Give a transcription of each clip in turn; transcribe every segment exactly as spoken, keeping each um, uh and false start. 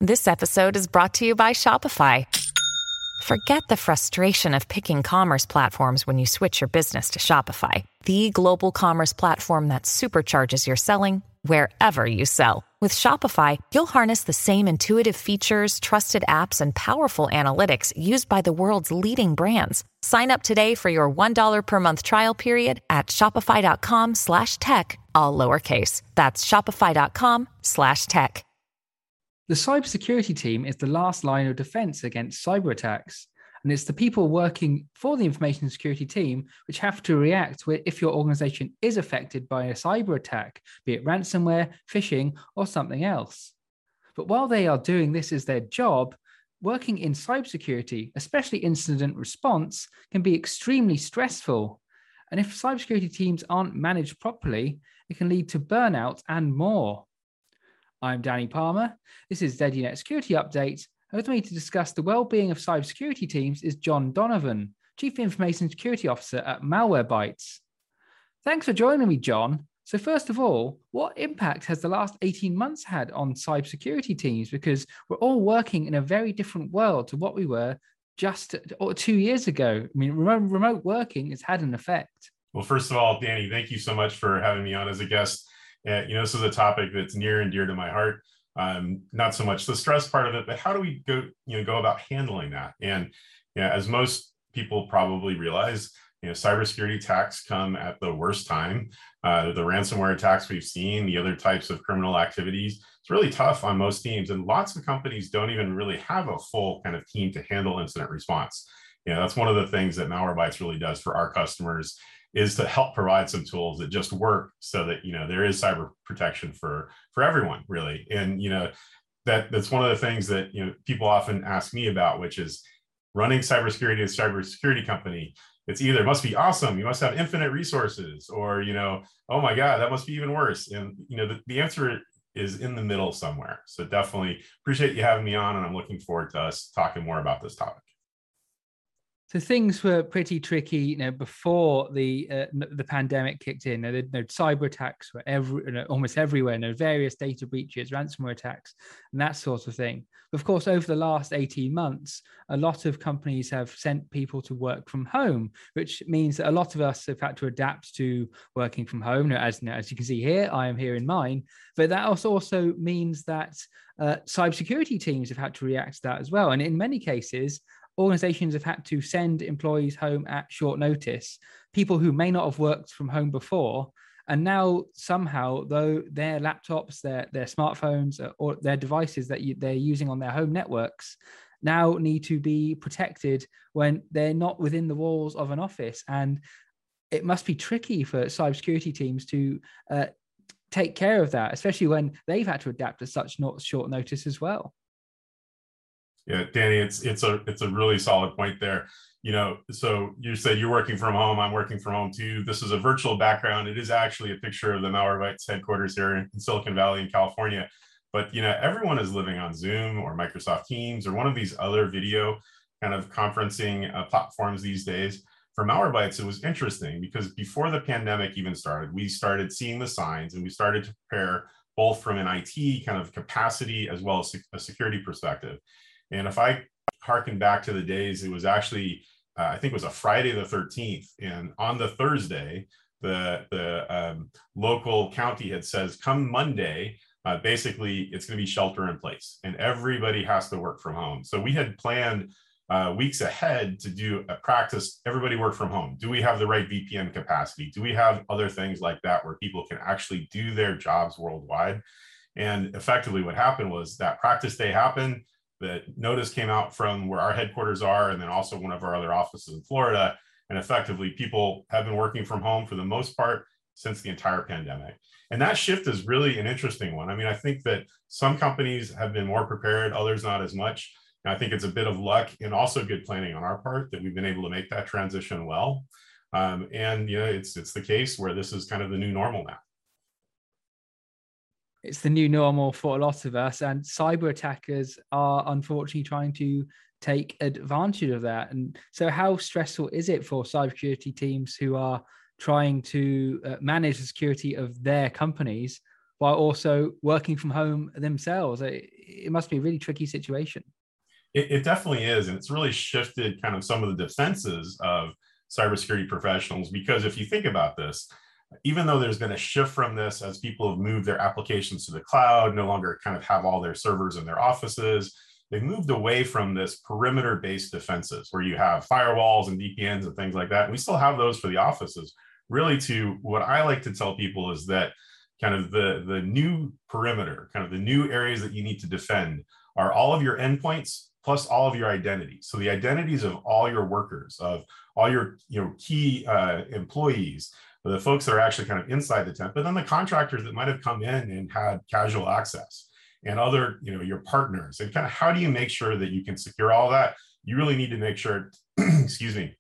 This episode is brought to you by Shopify. Forget the frustration of picking commerce platforms when you switch your business to Shopify, the global commerce platform that supercharges your selling wherever you sell. With Shopify, you'll harness the same intuitive features, trusted apps, and powerful analytics used by the world's leading brands. Sign up today for your one dollar per month trial period at shopify.com slash tech, all lowercase. That's shopify.com slash tech. The cybersecurity team is the last line of defense against cyber attacks, and it's the people working for the information security team which have to react if your organization is affected by a cyber attack, be it ransomware, phishing, or something else. But while they are doing this as their job, working in cybersecurity, especially incident response, can be extremely stressful. And if cybersecurity teams aren't managed properly, it can lead to burnout and more. I'm Danny Palmer. This is Z D Net Security Update. And with me to discuss the well-being of cybersecurity teams is John Donovan, Chief Information Security Officer at Malwarebytes. Thanks for joining me, John. So first of all, what impact has the last eighteen months had on cybersecurity teams? Because we're all working in a very different world to what we were just two years ago. I mean, remote, remote working has had an effect. Well, first of all, Danny, thank you so much for having me on as a guest. Uh, you know, this is a topic that's near and dear to my heart. Um, not so much the stress part of it, but how do we go, you know, go about handling that? And yeah, as most people probably realize, you know, cybersecurity attacks come at the worst time. Uh, the ransomware attacks we've seen, the other types of criminal activities, it's really tough on most teams. And lots of companies don't even really have a full kind of team to handle incident response. You know, that's one of the things that Malwarebytes really does for our customers, is to help provide some tools that just work so that, you know, there is cyber protection for, for everyone, really. And, you know, that that's one of the things that, you know, people often ask me about, which is running cybersecurity as a cybersecurity company. It's either must be awesome, you must have infinite resources, or, you know, oh my God, that must be even worse. And, you know, the, the answer is in the middle somewhere. So definitely appreciate you having me on, and I'm looking forward to us talking more about this topic. So things were pretty tricky, you know, before the uh, the pandemic kicked in. You know, the, cyber attacks were every, you know, almost everywhere. You know, various data breaches, ransomware attacks, and that sort of thing. But of course, over the last eighteen months, a lot of companies have sent people to work from home, which means that a lot of us have had to adapt to working from home. Now, as, as you can see here, I am here in mine. But that also, also means that uh, cybersecurity teams have had to react to that as well. And in many cases, organizations have had to send employees home at short notice, people who may not have worked from home before. And now somehow, though, their laptops, their, their smartphones, or their devices that you, they're using on their home networks now need to be protected when they're not within the walls of an office. And it must be tricky for cybersecurity teams to uh, take care of that, especially when they've had to adapt to such not short notice as well. Yeah, Danny, it's it's a it's a really solid point there. You know, so you said you're working from home. I'm working from home too. This is a virtual background. It is actually a picture of the Malwarebytes headquarters here in Silicon Valley in California. But you know, everyone is living on Zoom or Microsoft Teams or one of these other video kind of conferencing uh, platforms these days. For Malwarebytes, it was interesting because before the pandemic even started, we started seeing the signs and we started to prepare both from an I T kind of capacity as well as a security perspective. And if I harken back to the days, it was actually, uh, I think it was a Friday the thirteenth. And on the Thursday, the, the um, local county had says, come Monday, uh, basically it's going to be shelter in place and everybody has to work from home. So we had planned uh, weeks ahead to do a practice, everybody work from home. Do we have the right V P N capacity? Do we have other things like that where people can actually do their jobs worldwide? And effectively what happened was that practice day happened. The notice came out from where our headquarters are, and then also one of our other offices in Florida. And effectively, people have been working from home for the most part since the entire pandemic. And that shift is really an interesting one. I mean, I think that some companies have been more prepared, others not as much. And I think it's a bit of luck and also good planning on our part that we've been able to make that transition well. Um, and you know, it's it's the case where this is kind of the new normal now. It's the new normal for a lot of us, and cyber attackers are unfortunately trying to take advantage of that. And so how stressful is it for cybersecurity teams who are trying to uh, manage the security of their companies while also working from home themselves? it must be a really tricky situation. It, it definitely is. And it's really shifted kind of some of the defenses of cybersecurity professionals, because if you think about this, even though there's been a shift from this as people have moved their applications to the cloud, no longer kind of have all their servers in their offices, they've moved away from this perimeter-based defenses where you have firewalls and V P Ns and things like that. And we still have those for the offices. Really, to what I like to tell people is that kind of the, the new perimeter, kind of the new areas that you need to defend are all of your endpoints plus all of your identities. So the identities of all your workers, of all your you know, key uh, employees, the folks that are actually kind of inside the tent, but then the contractors that might have come in and had casual access, and other, you know, your partners, and kind of how do you make sure that you can secure all that? You really need to make sure, excuse me,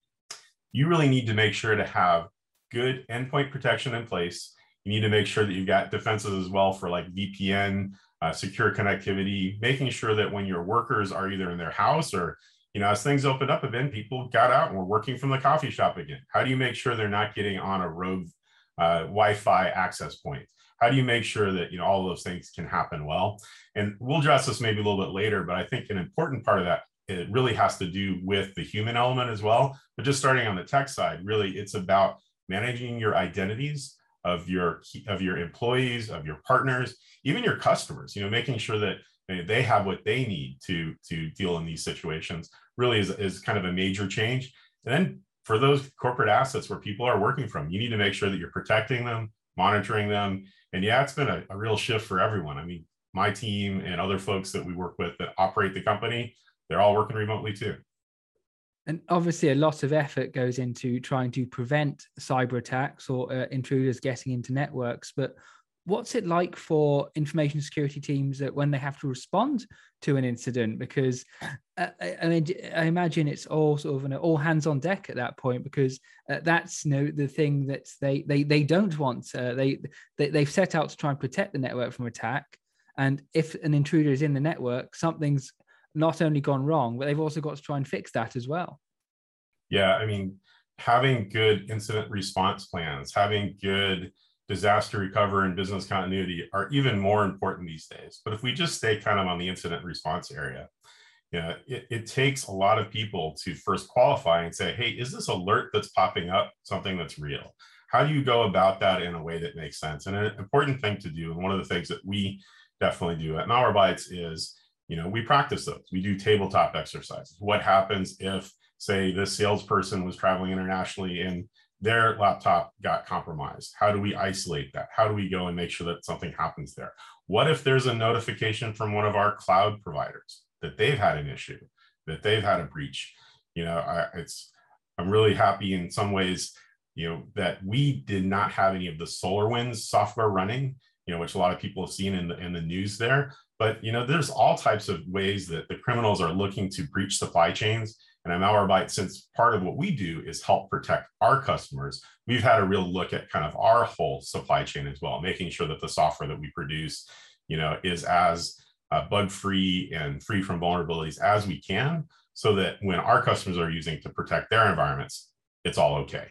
you really need to make sure to have good endpoint protection in place. You need to make sure that you've got defenses as well for like V P N, uh, secure connectivity, making sure that when your workers are either in their house or, you know, as things opened up again, people got out and were working from the coffee shop again. How do you make sure they're not getting on a rogue uh, Wi-Fi access point? How do you make sure that, you know, all of those things can happen well? And we'll address this maybe a little bit later, but I think an important part of that, it really has to do with the human element as well. But just starting on the tech side, really, it's about managing your identities of your of your employees, of your partners, even your customers, you know, making sure that they have what they need to, to deal in these situations really is, is kind of a major change. And then for those corporate assets where people are working from, you need to make sure that you're protecting them, monitoring them. And yeah, it's been a, a real shift for everyone. I mean, my team and other folks that we work with that operate the company, they're all working remotely too. And obviously a lot of effort goes into trying to prevent cyber attacks or uh, intruders getting into networks. But what's it like for information security teams that when they have to respond to an incident? Because uh, I mean, I imagine it's all sort of you know, all hands on deck at that point, because uh, that's you know the thing that they they they don't want. Uh, they, they they've set out to try and protect the network from attack, and if an intruder is in the network, something's not only gone wrong, but they've also got to try and fix that as well. Yeah, I mean, having good incident response plans, having good disaster recovery and business continuity are even more important these days. But if we just stay kind of on the incident response area, you know, it, it takes a lot of people to first qualify and say, hey, is this alert that's popping up something that's real? How do you go about that in a way that makes sense? And an important thing to do, and one of the things that we definitely do at Malwarebytes is, you know, we practice those. We do tabletop exercises. What happens if, say, this salesperson was traveling internationally and their laptop got compromised? How do we isolate that? How do we go and make sure that something happens there? What if there's a notification from one of our cloud providers that they've had an issue, that they've had a breach? You know, I, it's, I'm really happy in some ways, you know, that we did not have any of the SolarWinds software running, you know, which a lot of people have seen in the, in the news there. But, you know, there's all types of ways that the criminals are looking to breach supply chains. And at Malwarebytes, since part of what we do is help protect our customers, we've had a real look at kind of our whole supply chain as well, making sure that the software that we produce, you know, is as uh, bug-free and free from vulnerabilities as we can, so that when our customers are using to protect their environments, it's all okay.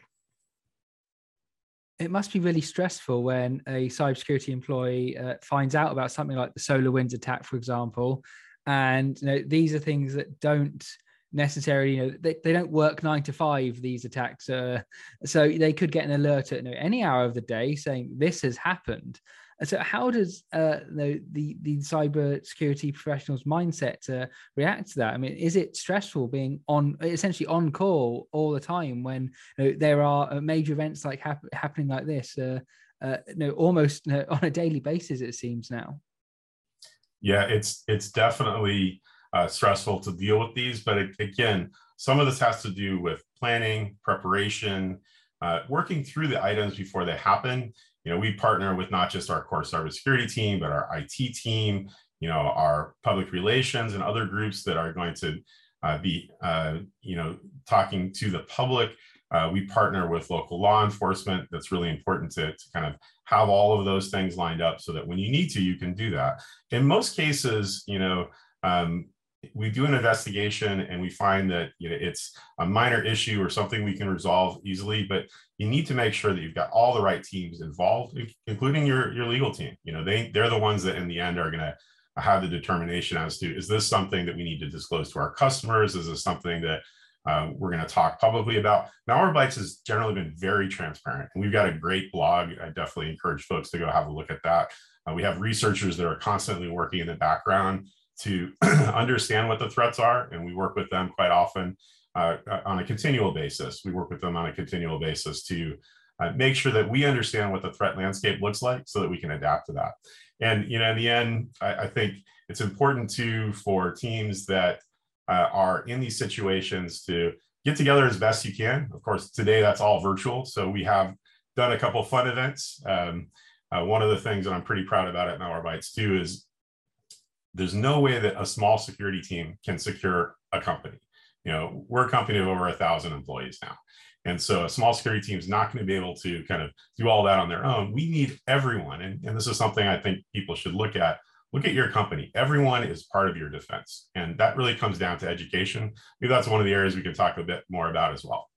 It must be really stressful when a cybersecurity employee uh, finds out about something like the SolarWinds attack, for example. And you know, these are things that don't necessarily, you know, they, they don't work nine to five, these attacks. Uh, so they could get an alert at you know, any hour of the day saying this has happened. And so how does uh, the, the, the cyber security professional's mindset uh, react to that? I mean, is it stressful being on essentially on call all the time when you know, there are major events like hap- happening like this, uh, uh, you know, almost you know, on a daily basis, it seems now? Yeah, it's it's definitely uh, stressful to deal with these. But it, again, some of this has to do with planning, preparation, uh, working through the items before they happen. You know, we partner with not just our core cybersecurity team, but our I T team, you know, our public relations and other groups that are going to uh, be, uh, you know, talking to the public. Uh, we partner with local law enforcement. That's really important to, to kind of have all of those things lined up so that when you need to, you can do that. In most cases, you know, um, we do an investigation and we find that you know, it's a minor issue or something we can resolve easily, but you need to make sure that you've got all the right teams involved, including your, your legal team. You know, they, they're the ones that in the end are going to have the determination as to, is this something that we need to disclose to our customers? Is this something that uh, we're going to talk publicly about? Malwarebytes has generally been very transparent. And we've got a great blog. I definitely encourage folks to go have a look at that. Uh, we have researchers that are constantly working in the background to understand what the threats are, and we work with them quite often uh, on a continual basis. We work with them on a continual basis to uh, make sure that we understand what the threat landscape looks like so that we can adapt to that. And, you know, in the end, I, I think it's important too for teams that uh, are in these situations to get together as best you can. Of course, today that's all virtual. So we have done a couple of fun events. Um, uh, one of the things that I'm pretty proud about at Malwarebytes too is there's no way that a small security team can secure a company. You know, we're a company of over a thousand employees now. And so a small security team is not going to be able to kind of do all that on their own. We need everyone. And, and this is something I think people should look at. Look at your company. Everyone is part of your defense. And that really comes down to education. Maybe that's one of the areas we can talk a bit more about as well.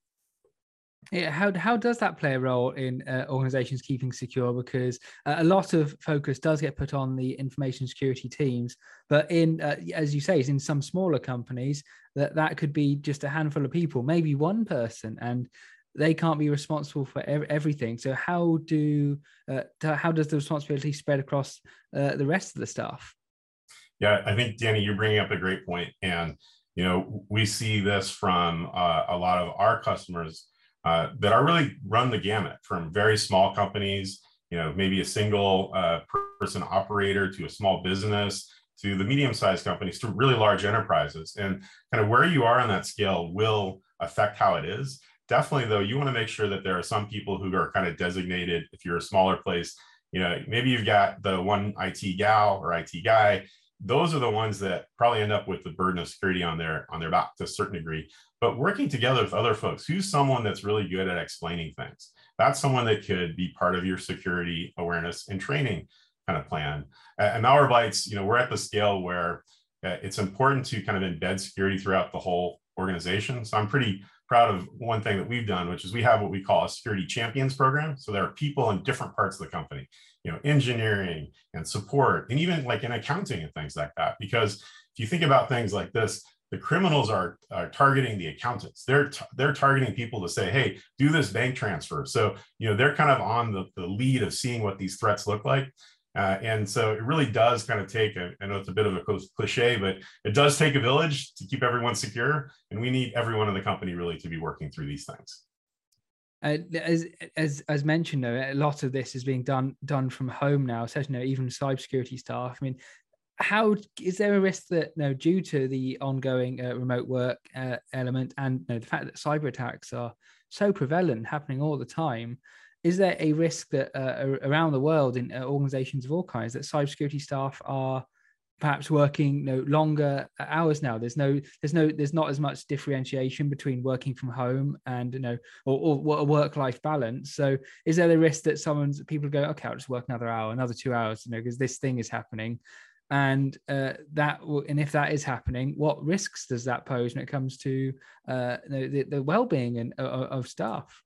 Yeah, how how does that play a role in uh, organizations keeping secure? Because uh, a lot of focus does get put on the information security teams, but in uh, as you say, in some smaller companies, that that could be just a handful of people, maybe one person, and they can't be responsible for ev- everything. So how do uh, how does the responsibility spread across uh, the rest of the staff? Yeah, I think Danny, you're bringing up a great point, and you know we see this from uh, a lot of our customers. Uh, that are really run the gamut from very small companies, you know, maybe a single uh, person operator to a small business to the medium-sized companies to really large enterprises. And kind of where you are on that scale will affect how it is. Definitely, though, you want to make sure that there are some people who are kind of designated. If you're a smaller place, you know, maybe you've got the one I T gal or I T guy. Those are the ones that probably end up with the burden of security on their on their back to a certain degree. But working together with other folks, who's someone that's really good at explaining things? That's someone that could be part of your security awareness and training kind of plan. At Malwarebytes, you know, we're at the scale where uh, it's important to kind of embed security throughout the whole organization. So I'm pretty proud of one thing that we've done, which is we have what we call a security champions program. So there are people in different parts of the company, you know, engineering and support, and even like in accounting and things like that. Because if you think about things like this, the criminals are, are targeting the accountants. They're t- they're targeting people to say, hey, do this bank transfer. So, you know, they're kind of on the, the lead of seeing what these threats look like. Uh, and so it really does kind of take, a, I know it's a bit of a cliche, but it does take a village to keep everyone secure. And we need everyone in the company really to be working through these things. Uh, as as as mentioned, though, a lot of this is being done done from home now, especially, you know, even cybersecurity staff. I mean, how is there a risk that, you know, due to the ongoing uh, remote work uh, element and, you know, the fact that cyber attacks are so prevalent, happening all the time, is there a risk that uh, around the world in uh, organizations of all kinds that cybersecurity staff are perhaps working, you know, longer hours now? There's no, there's no, there's not as much differentiation between working from home and, you know, or, or a work-life balance. So is there the risk that someone's people go, okay, I'll just work another hour, another two hours, you know, because this thing is happening? And uh, that, and if that is happening, what risks does that pose when it comes to uh, the, the well-being and uh, of staff?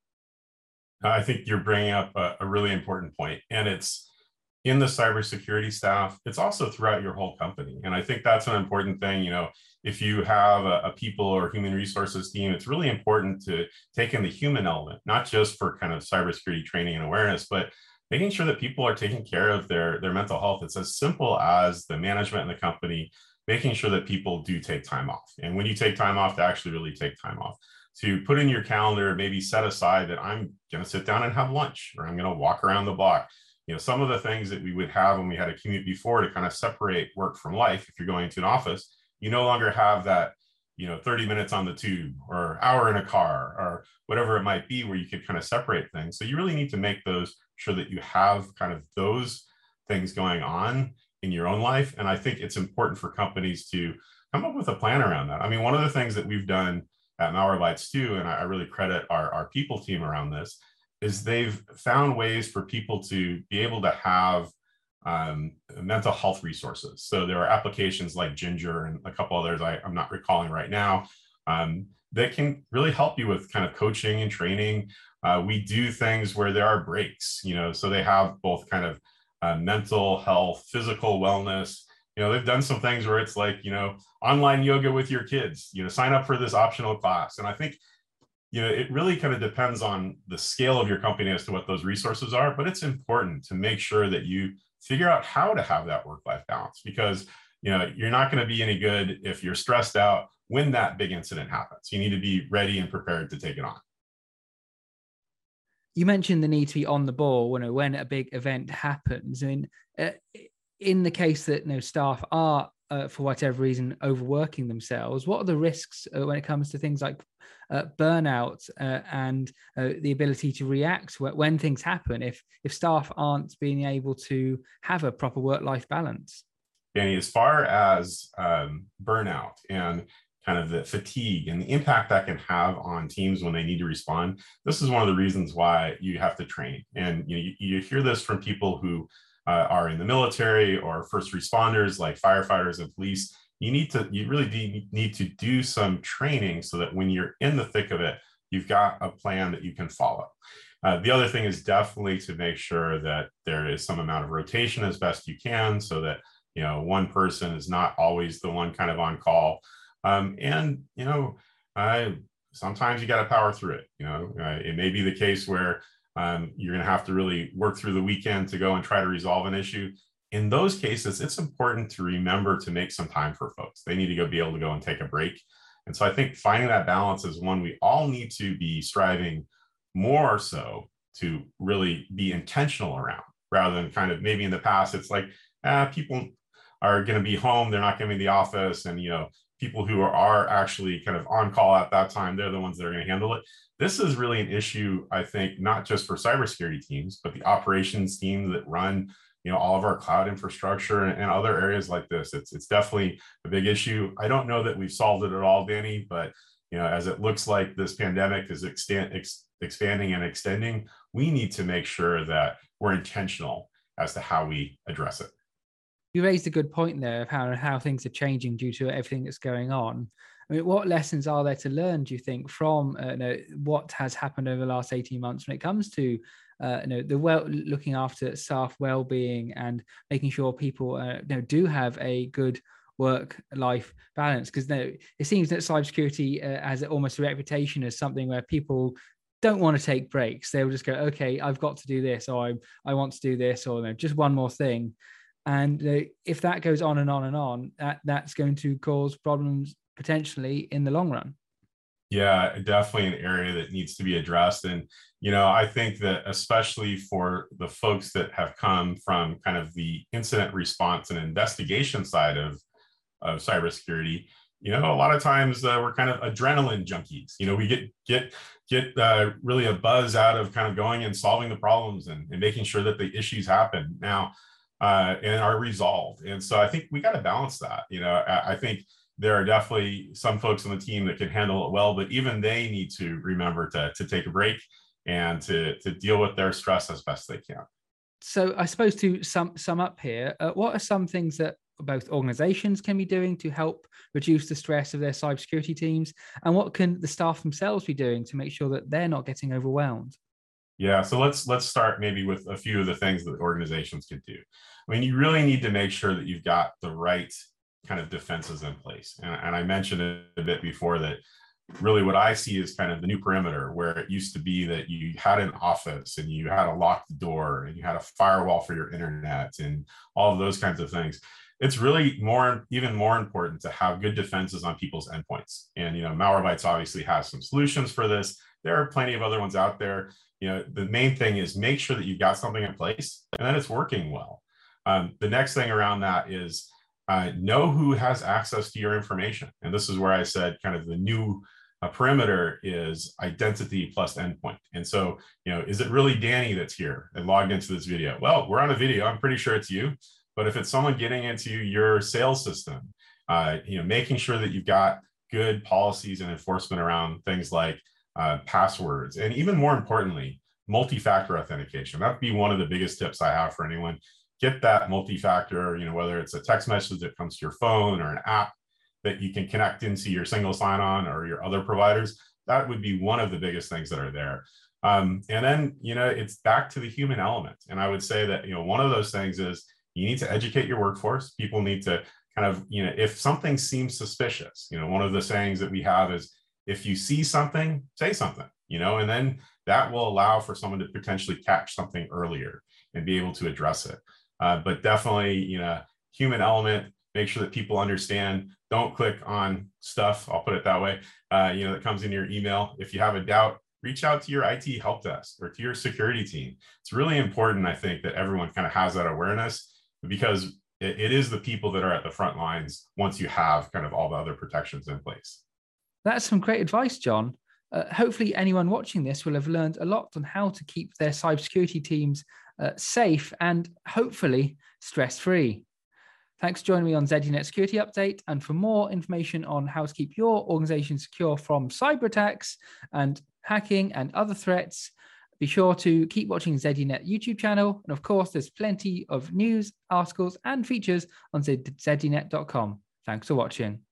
I think you're bringing up a, a really important point, and it's in the cybersecurity staff. It's also throughout your whole company, and I think that's an important thing. You know, if you have a, a people or human resources team, it's really important to take in the human element, not just for kind of cybersecurity training and awareness, but making sure that people are taking care of their, their mental health. It's as simple as the management in the company making sure that people do take time off. And when you take time off, to actually really take time off, to put in your calendar, maybe set aside that I'm going to sit down and have lunch, or I'm going to walk around the block. You know, some of the things that we would have when we had a commute before to kind of separate work from life. If you're going to an office, you no longer have that, you know, thirty minutes on the tube or hour in a car or whatever it might be, where you could kind of separate things. So you really need to make those sure that you have kind of those things going on in your own life. And I think it's important for companies to come up with a plan around that. I mean, one of the things that we've done at Malwarebytes too, and I really credit our, our people team around this, is they've found ways for people to be able to have um, mental health resources. So there are applications like Ginger and a couple others I, I'm not recalling right now um, that can really help you with kind of coaching and training. Uh, we do things where there are breaks, you know, so they have both kind of uh, mental health, physical wellness, You know, they've done some things where it's like, you know, online yoga with your kids, you know, sign up for this optional class. And I think, you know, it really kind of depends on the scale of your company as to what those resources are, but it's important to make sure that you figure out how to have that work-life balance, because, you know, you're not going to be any good if you're stressed out when that big incident happens. You need to be ready and prepared to take it on. You mentioned the need to be on the ball when, when a big event happens. I mean, uh, in the case that, you know, staff are, uh, for whatever reason, overworking themselves, what are the risks uh, when it comes to things like uh, burnout uh, and uh, the ability to react when things happen if if staff aren't being able to have a proper work-life balance? Danny, as far as um, burnout and kind of the fatigue and the impact that can have on teams when they need to respond, this is one of the reasons why you have to train. And you know, you, you hear this from people who uh, are in the military or first responders like firefighters and police. You need to, you really do need to do some training so that when you're in the thick of it, you've got a plan that you can follow. Uh, the other thing is definitely to make sure that there is some amount of rotation as best you can, so that, you know, one person is not always the one kind of on call. Um, and, you know, I, sometimes you got to power through it. You know, uh, it may be the case where um, you're going to have to really work through the weekend to go and try to resolve an issue. In those cases, it's important to remember to make some time for folks. They need to go be able to go and take a break. And so I think finding that balance is one we all need to be striving more so to really be intentional around, rather than kind of maybe in the past, it's like, ah, people are going to be home. They're not going to be in the office. And, you know, people who are, are actually kind of on call at that time, they're the ones that are going to handle it. This is really an issue, I think, not just for cybersecurity teams, but the operations teams that run, you know, all of our cloud infrastructure and, and other areas like this. It's, it's definitely a big issue. I don't know that we've solved it at all, Danny, but, you know, as it looks like this pandemic is extend, ex, expanding and extending, we need to make sure that we're intentional as to how we address it. You raised a good point there of how, how things are changing due to everything that's going on. I mean, what lessons are there to learn, do you think, from uh, you know, what has happened over the last eighteen months when it comes to uh, you know, the well looking after staff well-being and making sure people uh, you know, do have a good work-life balance? Because you know, it seems that cybersecurity uh, has almost a reputation as something where people don't want to take breaks. They'll just go, okay, I've got to do this, or I, I want to do this, or you know, just one more thing. And uh, if that goes on and on and on, that, that's going to cause problems potentially in the long run. Yeah, definitely an area that needs to be addressed. And, you know, I think that especially for the folks that have come from kind of the incident response and investigation side of, of cybersecurity, you know, a lot of times uh, we're kind of adrenaline junkies. You know, we get get get uh, really a buzz out of kind of going and solving the problems and, and making sure that the issues happen now uh, and are resolved. And so I think we got to balance that. You know, I, I think there are definitely some folks on the team that can handle it well, but even they need to remember to, to take a break and to, to deal with their stress as best they can. So I suppose to sum, sum up here, uh, what are some things that both organizations can be doing to help reduce the stress of their cybersecurity teams? And what can the staff themselves be doing to make sure that they're not getting overwhelmed? Yeah, so let's let's start maybe with a few of the things that organizations can do. I mean, you really need to make sure that you've got the right kind of defenses in place. And, and I mentioned it a bit before that really what I see is kind of the new perimeter, where it used to be that you had an office and you had a locked door and you had a firewall for your internet and all of those kinds of things. It's really more, even more important to have good defenses on people's endpoints. And, you know, Malwarebytes obviously has some solutions for this. There are plenty of other ones out there. You know, the main thing is make sure that you've got something in place and that it's working well. Um, the next thing around that is uh, know who has access to your information. And this is where I said kind of the new uh, perimeter is identity plus endpoint. And so, you know, is it really Danny that's here and logged into this video? Well, we're on a video. I'm pretty sure it's you. But if it's someone getting into your sales system, uh, you know, making sure that you've got good policies and enforcement around things like uh, passwords, and even more importantly, multi-factor authentication. That'd be one of the biggest tips I have for anyone. Get that multi-factor, you know, whether it's a text message that comes to your phone or an app that you can connect into your single sign-on or your other providers. That would be one of the biggest things that are there. Um, and then, you know, it's back to the human element. And I would say that, you know, one of those things is, You need to educate your workforce. People need to kind of, you know, if something seems suspicious, you know, one of the sayings that we have is, if you see something, say something, you know, and then that will allow for someone to potentially catch something earlier and be able to address it. Uh, but definitely, you know, human element, make sure that people understand, don't click on stuff, I'll put it that way, uh, you know, that comes in your email. If you have a doubt, reach out to your I T help desk or to your security team. It's really important, I think, that everyone kind of has that awareness, because it, it is the people that are at the front lines once you have kind of all the other protections in place. That's some great advice, John. Uh, hopefully anyone watching this will have learned a lot on how to keep their cybersecurity teams uh, safe and hopefully stress-free. Thanks for joining me on Z D Net Security Update. And for more information on how to keep your organization secure from cyber attacks and hacking and other threats, be sure to keep watching Z D Net YouTube channel. And of course, there's plenty of news, articles, and features on Z D net dot com. Thanks for watching.